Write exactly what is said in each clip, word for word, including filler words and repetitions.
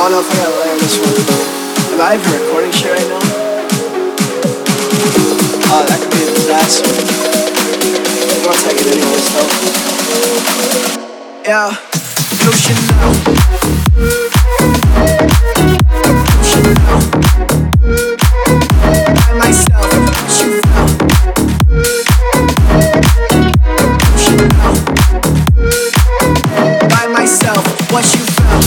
don't know if I gotta layer this one. Am I even recording shit right now? Oh, that could be a disaster. I'm gonna take it anyways, though. Yeah, Blue Chanel. Blue Chanel. By myself, what you felt. Blue Chanel. By myself, what you felt.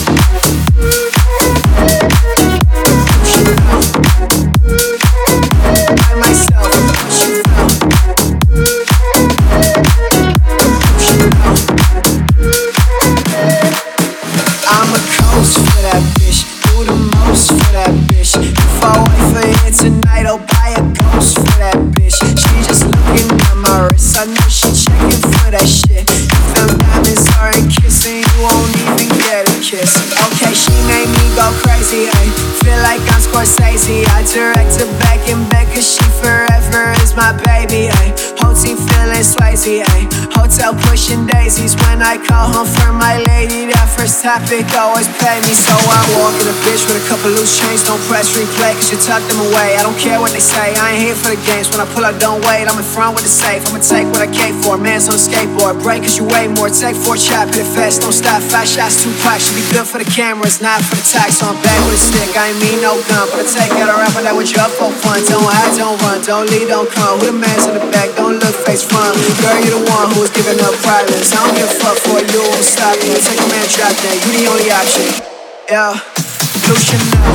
Tonight I'll buy a ghost for that bitch. She just looking at my wrist, I know she checking for that shit. If them diamonds aren't kissing, you won't even get a kiss. Okay, she made me go crazy, ayy. Feel like I'm Scorsese. I direct her back in bed cause she forever is my baby, ayy. Whole team feeling Swayze, ayy. Hotel pushing daisies when I call home for my lady. That first topic always pay me, so I walk in a bitch with a couple loose chains. Don't press replay cause you tuck them away. I don't care what they say, I ain't here for the games. When I pull out, don't wait, I'm in front with the safe. I'ma take what I came for, man's on a skateboard. Break cause you weigh more, take four chop, hit it fast. Don't stop, five shots, two packs. Should be good for the cameras, not for the tax. So I'm back with a stick, I ain't mean no gun. But I take out a rapper that with you up for fun. Don't hide, don't run, don't lead, don't come. Who the man's in the back, don't look face front. Girl, you the one who's giving up privates. I don't give a fuck for you, I'm stopping. Take a man, drop that, you the only option. Yeah, Blue Chanel.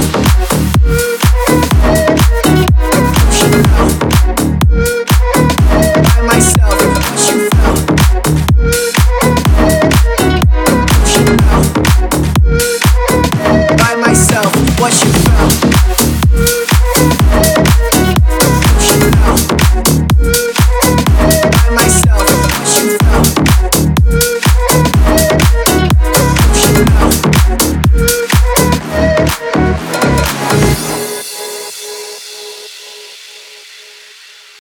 By myself, what you felt. Chanel. By myself, what you felt. Chanel. By myself.